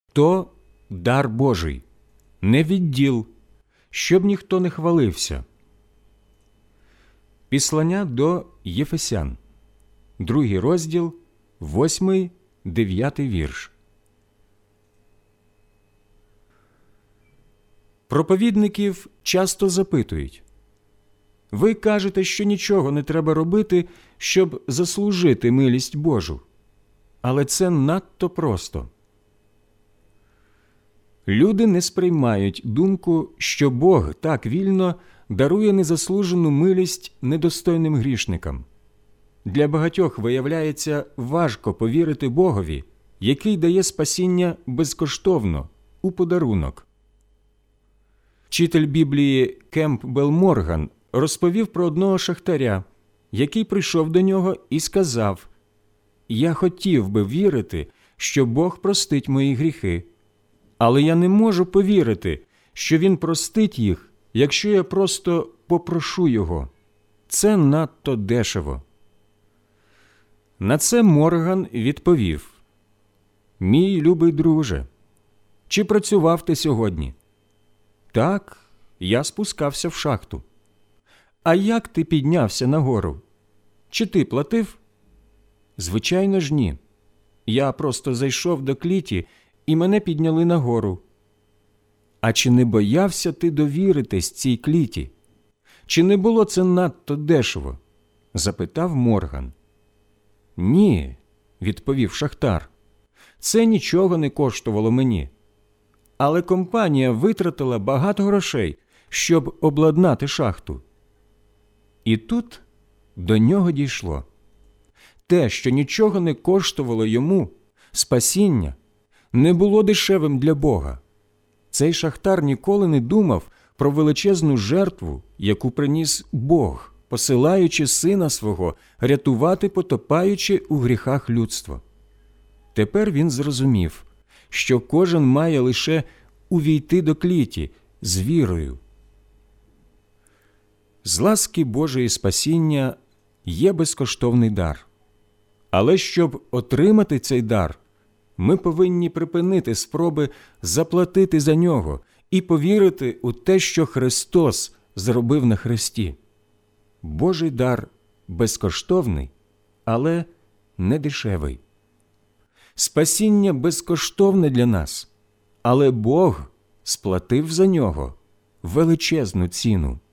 То дар Божий, не від діл, щоб ніхто не хвалився. Післання до Єфесян, 2 розділ, 8-9 вірш. Проповідників часто запитують: ви кажете, що нічого не треба робити, щоб заслужити милість Божу. Але це надто просто. Люди не сприймають думку, що Бог так вільно дарує незаслужену милість недостойним грішникам. Для багатьох виявляється важко повірити Богові, який дає спасіння безкоштовно, у подарунок. Вчитель Біблії Кемпбелл Морган розповів про одного шахтаря, який прийшов до нього і сказав: «Я хотів би вірити, що Бог простить мої гріхи, але я не можу повірити, що Він простить їх, якщо я просто попрошу Його. Це надто дешево». На це Морган відповів: «Мій любий друже, чи працював ти сьогодні?» «Так, я спускався в шахту». «А як ти піднявся нагору? Чи ти платив?» «Звичайно ж ні. Я просто зайшов до кліті, і мене підняли нагору». «А чи не боявся ти довіритись цій кліті? Чи не було це надто дешево?» – запитав Морган. «Ні», – відповів шахтар, – «це нічого не коштувало мені. Але компанія витратила багато грошей, щоб обладнати шахту». І тут до нього дійшло. Те, що нічого не коштувало йому, спасіння, не було дешевим для Бога. Цей шахтар ніколи не думав про величезну жертву, яку приніс Бог, посилаючи Сина Свого рятувати потопаючи у гріхах людство. Тепер він зрозумів, що кожен має лише увійти до кліті з вірою. З ласки Божої спасіння є безкоштовний дар. Але щоб отримати цей дар, ми повинні припинити спроби заплатити за нього і повірити у те, що Христос зробив на хресті. Божий дар безкоштовний, але не дешевий. Спасіння безкоштовне для нас, але Бог сплатив за нього величезну ціну.